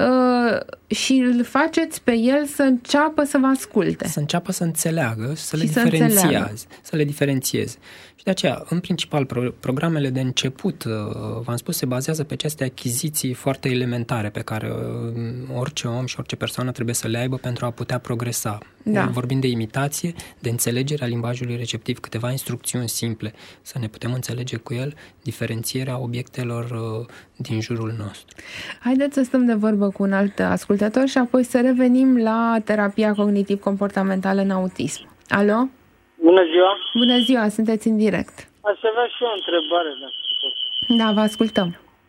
și îl faceți pe el să înceapă să vă asculte. Să înceapă să înțeleagă, să le și diferențieze, să, să le diferențieze. Și de aceea, în principal, pro- programele de început, v-am spus, se bazează pe aceste achiziții foarte elementare pe care orice om și orice persoană trebuie să le aibă pentru a putea progresa. Da. Vorbim de imitație, de înțelegere a limbajului receptiv, câteva instrucțiuni simple, să ne putem înțelege cu el, diferențierea obiectelor uh, din jurul nostru. Haideți să stăm de vorbă cu un alt ascultător și apoi să revenim la terapia cognitiv-comportamentală în autism. Alo? Bună ziua! Bună ziua, sunteți în direct. Aș avea și o întrebare. Da, vă ascultăm.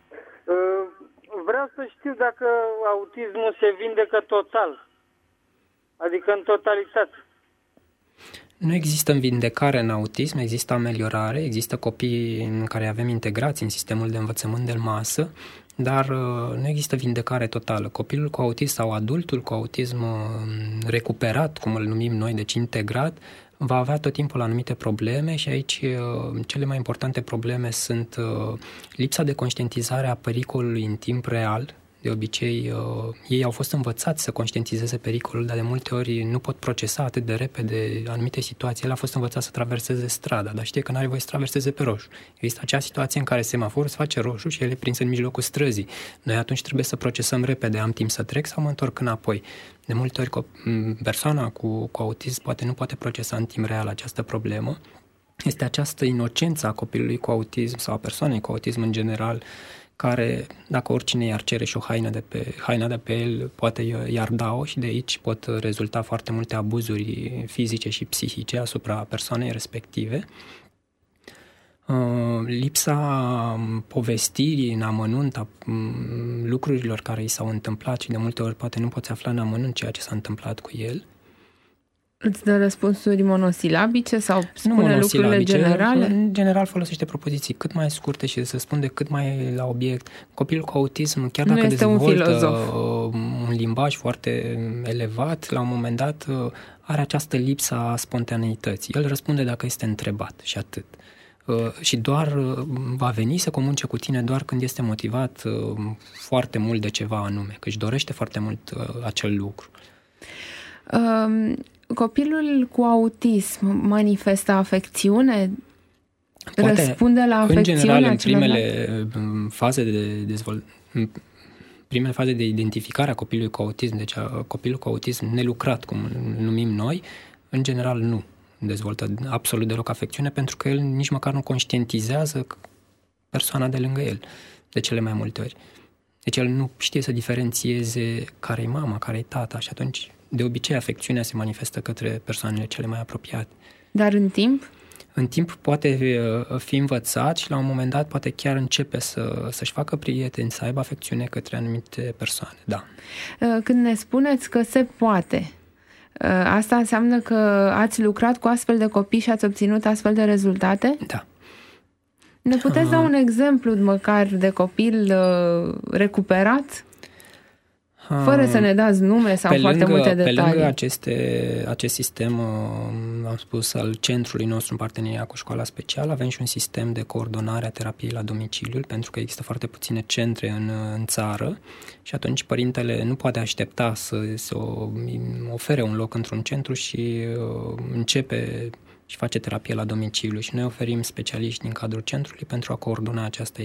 Vreau să știu dacă autismul se vindecă total, adică în totalitate. Nu există vindecare în autism, există ameliorare, există copii în care avem integrați în sistemul de învățământ de masă, dar nu există vindecare totală. Copilul cu autism sau adultul cu autism recuperat, cum îl numim noi, deci integrat, va avea tot timpul anumite probleme și aici cele mai importante probleme sunt lipsa de conștientizare a pericolului în timp real. De obicei, ei au fost învățați să conștientizeze pericolul, dar de multe ori nu pot procesa atât de repede anumite situații. El a fost învățat să traverseze strada, dar știe că nu are voie să traverseze pe roșu. Există acea situație în care semaforul se face roșu și el e prins în mijlocul străzii. Noi atunci trebuie să procesăm repede, am timp să trec sau mă întorc înapoi. De multe ori persoana cu, cu autism poate nu poate procesa în timp real această problemă. Este această inocență a copilului cu autism sau a persoanei cu autism în general, care, dacă oricine i-ar cere și o haină de pe, haina de pe el, poate i-ar da-o și de aici pot rezulta foarte multe abuzuri fizice și psihice asupra persoanei respective. Lipsa povestirii în amănunt a lucrurilor care i s-au întâmplat și de multe ori poate nu poți afla în amănunt ceea ce s-a întâmplat cu el. Îți dă răspunsuri monosilabice sau spune lucrurile generale? În general folosește propoziții cât mai scurte și să spun de cât mai la obiect. Copilul cu autism, chiar dacă dezvoltă un, un limbaj foarte elevat, la un moment dat are această lipsă a spontaneității. El răspunde dacă este întrebat și atât. Și doar va veni să comunice cu tine doar când este motivat foarte mult de ceva anume, că își dorește foarte mult acel lucru. Um... Copilul cu autism manifestă afecțiune? Poate, răspunde la afecțiune? În general, în primele faze de dezvoltare, primele faze de identificare a copilului cu autism, deci a copilul cu autism nelucrat, cum îl numim noi, în general nu dezvoltă absolut deloc afecțiune, pentru că el nici măcar nu conștientizează persoana de lângă el, de cele mai multe ori. Deci el nu știe să diferențieze care-i mama, care-i tata și atunci de obicei afecțiunea se manifestă către persoanele cele mai apropiate. Dar în timp? În timp poate fi învățat și la un moment dat poate chiar începe să, să-și facă prieteni, să aibă afecțiune către anumite persoane, da. Când ne spuneți că se poate, asta înseamnă că ați lucrat cu astfel de copii și ați obținut astfel de rezultate? Da. Ne puteți da un exemplu măcar de copil recuperat? Fără să ne dați nume sau pe foarte lângă, multe detalii. Pe lângă aceste, acest sistem, am spus, al centrului nostru în parteneria cu școala specială, avem și un sistem de coordonare a terapiei la domiciliu, pentru că există foarte puține centre în, în țară și atunci părintele nu poate aștepta să, să ofere un loc într-un centru și începe și face terapie la domiciliu. Și noi oferim specialiști din cadrul centrului pentru a coordona această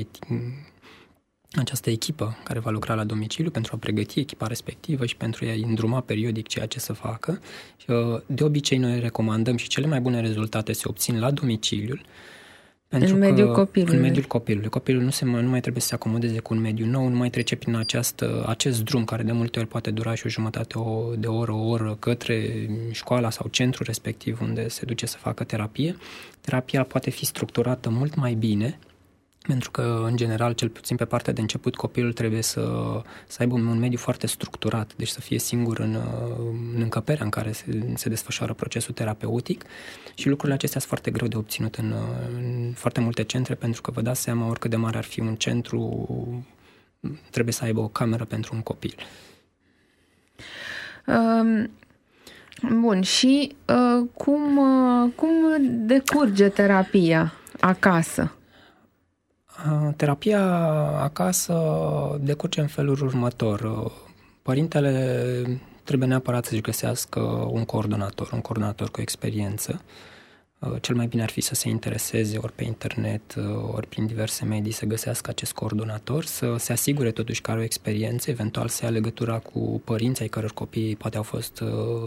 această echipă care va lucra la domiciliu pentru a pregăti echipa respectivă și pentru a-i îndruma periodic ceea ce să facă. De obicei noi recomandăm și cele mai bune rezultate se obțin la domiciliul. Pentru în mediul copilului. În mediul copilului. Copilul nu, se, nu mai trebuie să se acomodeze cu un mediu nou, nu mai trece prin această, acest drum care de multe ori poate dura și o jumătate de oră, o oră către școala sau centrul respectiv unde se duce să facă terapie. Terapia poate fi structurată mult mai bine, pentru că, în general, cel puțin pe partea de început, copilul trebuie să, să aibă un, un mediu foarte structurat, deci să fie singur în, în încăperea în care se, se desfășoară procesul terapeutic și lucrurile acestea sunt foarte greu de obținut în, în foarte multe centre, pentru că vă dați seama, oricât de mare ar fi un centru, trebuie să aibă o cameră pentru un copil. Um... Bun, și uh, cum, uh, cum decurge terapia acasă? Terapia acasă decurge în felul următor. Părintele trebuie neapărat să-și găsească un coordonator, un coordonator cu experiență. Cel mai bine ar fi să se intereseze ori pe internet, ori prin diverse medii să găsească acest coordonator, să se asigure totuși că are o experiență, eventual să ia legătura cu părinții ai căror copii poate au fost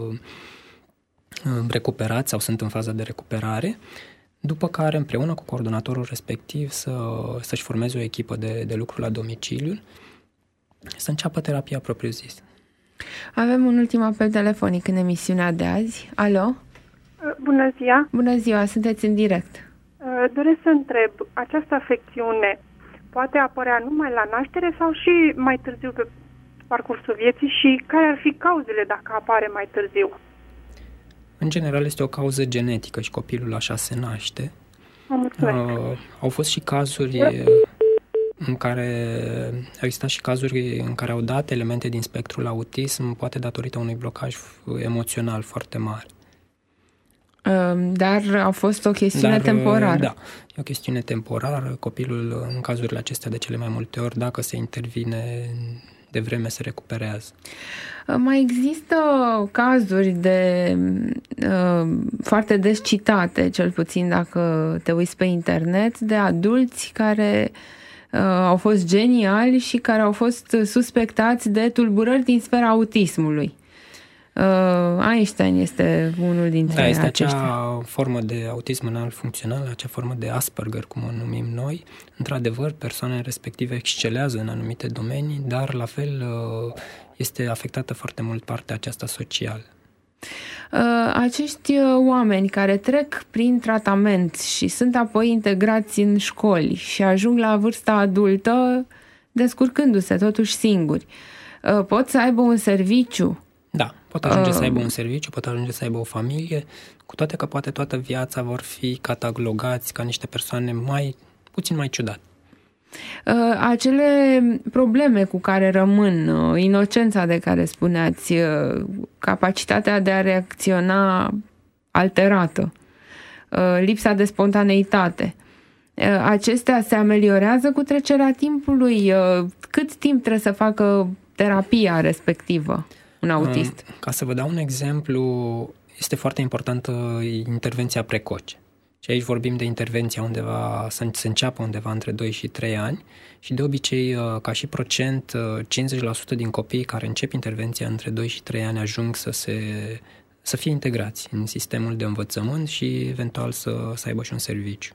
recuperați sau sunt în faza de recuperare, după care împreună cu coordonatorul respectiv să, să-și formeze o echipă de, de lucru la domiciliu, să înceapă terapia propriu-zisă. Avem un ultim apel telefonic în emisiunea de azi. Alo? Bună ziua! Bună ziua, sunteți în direct. Doresc să întreb, această afecțiune poate apărea numai la naștere sau și mai târziu pe parcursul vieții și care ar fi cauzele dacă apare mai târziu? În general este o cauză genetică și copilul așa se naște. Uh, au fost și cazuri în care au existat și cazuri în care au dat elemente din spectrul autism, poate datorită unui blocaj emoțional foarte mare. Dar a fost o chestiune Dar, temporară. Da, e o chestiune temporară. Copilul, în cazurile acestea, de cele mai multe ori, dacă se intervine de vreme, se recuperează. Mai există cazuri de uh, foarte des citate, cel puțin dacă te uiți pe internet, de adulți care uh, au fost geniali și care au fost suspectați de tulburări din sfera autismului. Uh, Einstein este unul dintre da, este aceștia. acea formă de autism înalt funcțional, acea formă de Asperger, cum o numim noi. Într-adevăr, persoanele respective excelează în anumite domenii, dar la fel uh, este afectată foarte mult partea aceasta socială. Uh, acești oameni care trec prin tratament și sunt apoi integrați în școli și ajung la vârsta adultă descurcându-se totuși singuri, uh, pot să aibă un serviciu. Da, pot ajunge uh, să aibă un serviciu, pot ajunge să aibă o familie, cu toate că poate toată viața vor fi catalogați ca niște persoane mai, puțin mai ciudate. Uh, acele probleme cu care rămân, uh, inocența de care spuneați, uh, capacitatea de a reacționa alterată, uh, lipsa de spontaneitate, uh, acestea se ameliorează cu trecerea timpului? Uh, cât timp trebuie să facă terapia respectivă un autist? Um, ca să vă dau un exemplu, este foarte importantă intervenția precoce. Și aici vorbim de intervenția undeva, să se înceapă undeva între doi și trei ani și de obicei, ca și procent, cincizeci la sută din copiii care încep intervenția între doi și trei ani ajung să, se, să fie integrați în sistemul de învățământ și eventual să, să aibă și un serviciu.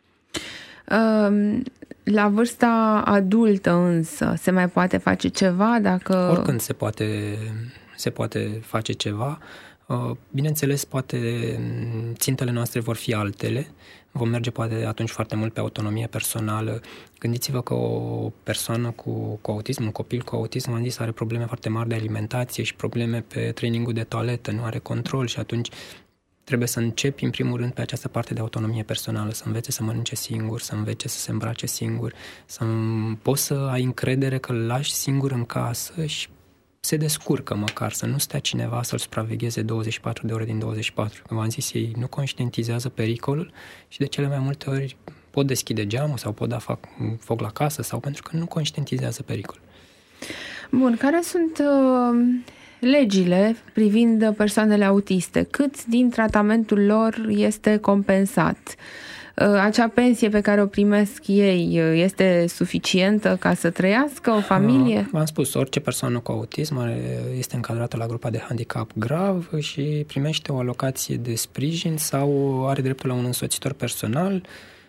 La vârsta adultă însă se mai poate face ceva dacă... Oricând se poate, se poate face ceva. Bineînțeles, poate țintele noastre vor fi altele. Vom merge poate atunci foarte mult pe autonomie personală. Gândiți-vă că o persoană cu, cu autism, un copil cu autism, am zis, are probleme foarte mari de alimentație și probleme pe trainingul de toaletă, nu are control și atunci trebuie să începi în primul rând pe această parte de autonomie personală, să învețe să mănânce singur, să învețe să se îmbrace singur, să poți să ai încredere că îl lași singur în casă și se descurcă măcar, să nu stea cineva să-l supravegheze douăzeci și patru de ore din douăzeci și patru. Cum v-am zis, ei nu conștientizează pericolul și de cele mai multe ori pot deschide geamul sau pot da foc la casă sau pentru că nu conștientizează pericolul. Bun, care sunt uh, legile privind persoanele autiste? Cât din tratamentul lor este compensat? Acea pensie pe care o primesc ei este suficientă ca să trăiască o familie? V-am spus, orice persoană cu autism este încadrată la grupa de handicap grav și primește o alocație de sprijin sau are dreptul la un însoțitor personal.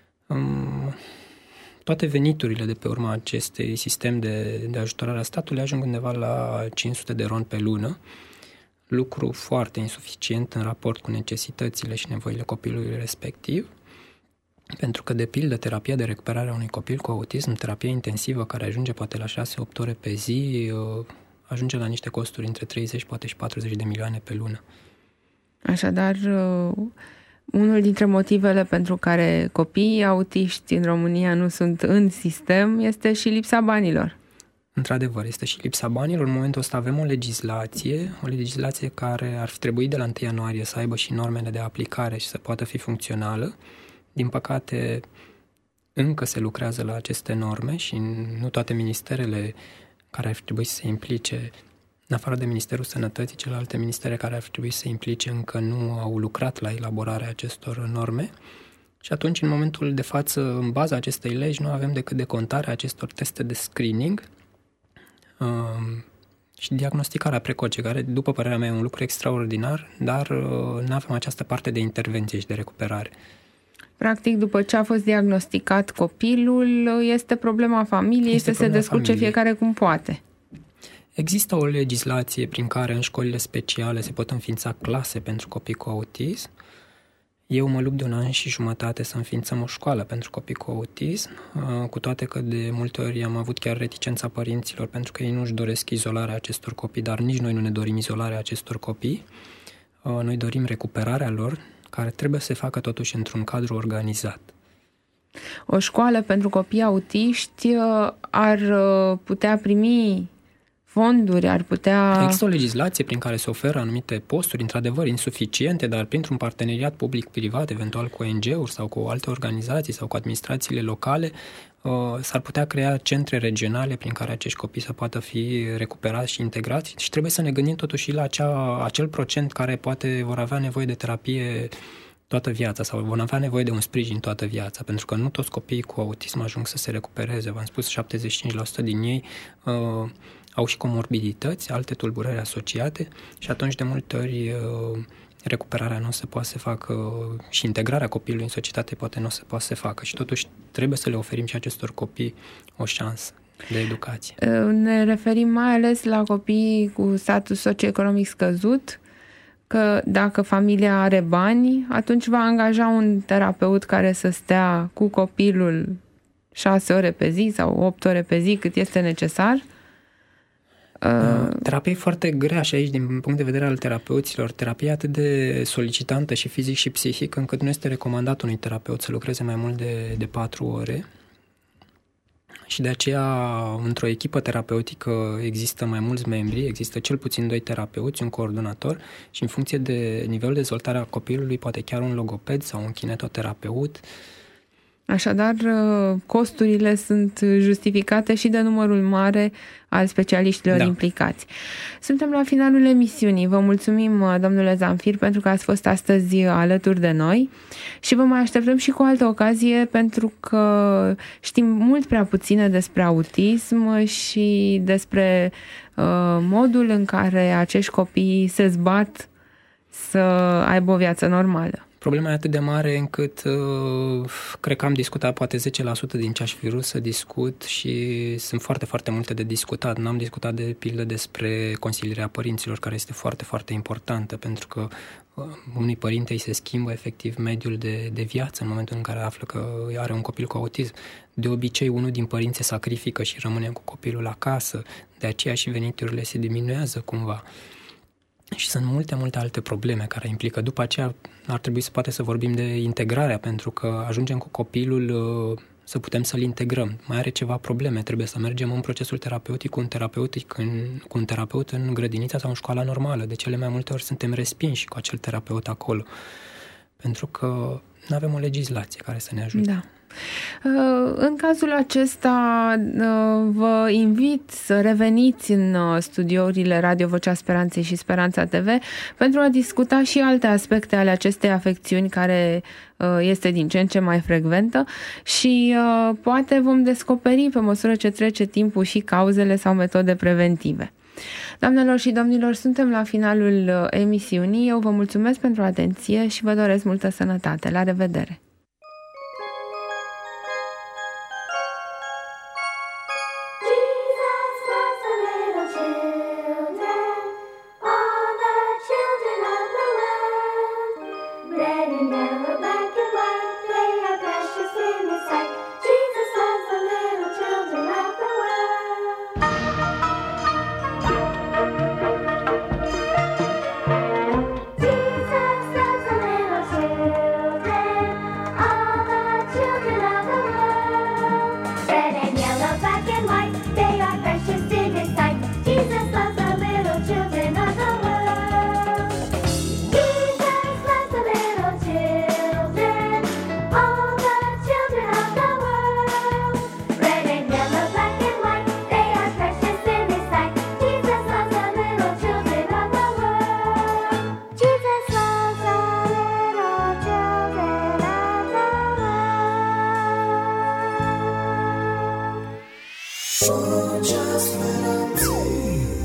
Toate veniturile de pe urma acestui sistem de, de ajutorare a statului ajung undeva la cinci sute de ron pe lună, lucru foarte insuficient în raport cu necesitățile și nevoile copilului respectiv. Pentru că, de pildă, terapia de recuperare a unui copil cu autism, terapia intensivă care ajunge poate la șase opt ore pe zi, ajunge la niște costuri între treizeci, poate și patruzeci de milioane pe lună. Așadar, unul dintre motivele pentru care copiii autiști în România nu sunt în sistem este și lipsa banilor. Într-adevăr, este și lipsa banilor. În momentul ăsta avem o legislație, o legislație care ar fi trebuit de la întâi ianuarie să aibă și normele de aplicare și să poată fi funcțională. Din păcate, încă se lucrează la aceste norme și nu toate ministerele care ar trebui să se implice, în afară de Ministerul Sănătății, celelalte ministere care ar trebui să se implice încă nu au lucrat la elaborarea acestor norme. Și atunci, în momentul de față, în baza acestei legi, nu avem decât decontarea acestor teste de screening um, și diagnosticarea precoce, care, după părerea mea, e un lucru extraordinar, dar uh, nu avem această parte de intervenție și de recuperare. Practic, după ce a fost diagnosticat copilul, este problema familiei, este să se descurce familiei. Fiecare cum poate. Există o legislație prin care în școlile speciale se pot înființa clase pentru copii cu autism. Eu mă lupt de un an și jumătate să înființăm o școală pentru copii cu autism, cu toate că de multe ori am avut chiar reticența părinților pentru că ei nu își doresc izolarea acestor copii, dar nici noi nu ne dorim izolarea acestor copii. Noi dorim recuperarea lor, care trebuie să se facă totuși într-un cadru organizat. O școală pentru copii autiști ar putea primi fonduri, ar putea... Există o legislație prin care se oferă anumite posturi, într-adevăr insuficiente, dar printr-un parteneriat public-privat, eventual cu O N G-uri sau cu alte organizații sau cu administrațiile locale, s-ar putea crea centre regionale prin care acești copii să poată fi recuperați și integrați și trebuie să ne gândim totuși la acea, acel procent care poate vor avea nevoie de terapie toată viața sau vor avea nevoie de un sprijin toată viața, pentru că nu toți copiii cu autism ajung să se recupereze. V-am spus, șaptezeci și cinci la sută din ei uh, au și comorbidități, alte tulburări asociate și atunci de multe ori uh, recuperarea nu se poate să facă și integrarea copilului în societate poate nu se poate să facă și totuși trebuie să le oferim și acestor copii o șansă de educație. Ne referim mai ales la copii cu status socioeconomic scăzut, că dacă familia are bani, atunci va angaja un terapeut care să stea cu copilul șase ore pe zi sau opt ore pe zi, cât este necesar. Terapia e foarte grea și aici, din punct de vedere al terapeuților. Terapia e atât de solicitantă și fizic și psihic, încât nu este recomandat unui terapeut să lucreze mai mult de, de patru ore. Și de aceea, într-o echipă terapeutică există mai mulți membri, există cel puțin doi terapeuți, un coordonator și în funcție de nivelul de dezvoltare a copilului, poate chiar un logoped sau un kinetoterapeut. Așadar, costurile sunt justificate și de numărul mare al specialiștilor da. implicați. Suntem la finalul emisiunii. Vă mulțumim, domnule Zamfir, pentru că ați fost astăzi alături de noi și vă mai așteptăm și cu altă ocazie, pentru că știm mult prea puține despre autism și despre uh, modul în care acești copii se zbat să aibă o viață normală. Problema e atât de mare încât uh, cred că am discutat poate zece la sută din ce aș fi vrut să discut și sunt foarte, foarte multe de discutat. N-am discutat de pildă despre consilierea părinților, care este foarte, foarte importantă, pentru că uh, unui părinte îi se schimbă efectiv mediul de, de viață în momentul în care află că are un copil cu autism. De obicei, unul din părinți se sacrifică și rămâne cu copilul acasă, de aceea și veniturile se diminuează cumva. Și sunt multe, multe alte probleme care implică. După aceea ar trebui să poate să vorbim de integrarea, pentru că ajungem cu copilul să putem să-l integrăm. Mai are ceva probleme, trebuie să mergem în procesul terapeutic cu un terapeut în, cu un terapeut în grădinița sau în școala normală. De cele mai multe ori suntem respinși cu acel terapeut acolo, pentru că nu avem o legislație care să ne ajute. Da. În cazul acesta vă invit să reveniți în studiourile Radio Vocea Speranței și Speranța T V pentru a discuta și alte aspecte ale acestei afecțiuni, care este din ce în ce mai frecventă și poate vom descoperi pe măsură ce trece timpul și cauzele sau metode preventive. Doamnelor și domnilor, suntem la finalul emisiunii. Eu vă mulțumesc pentru atenție și vă doresc multă sănătate. La revedere! Just when I'm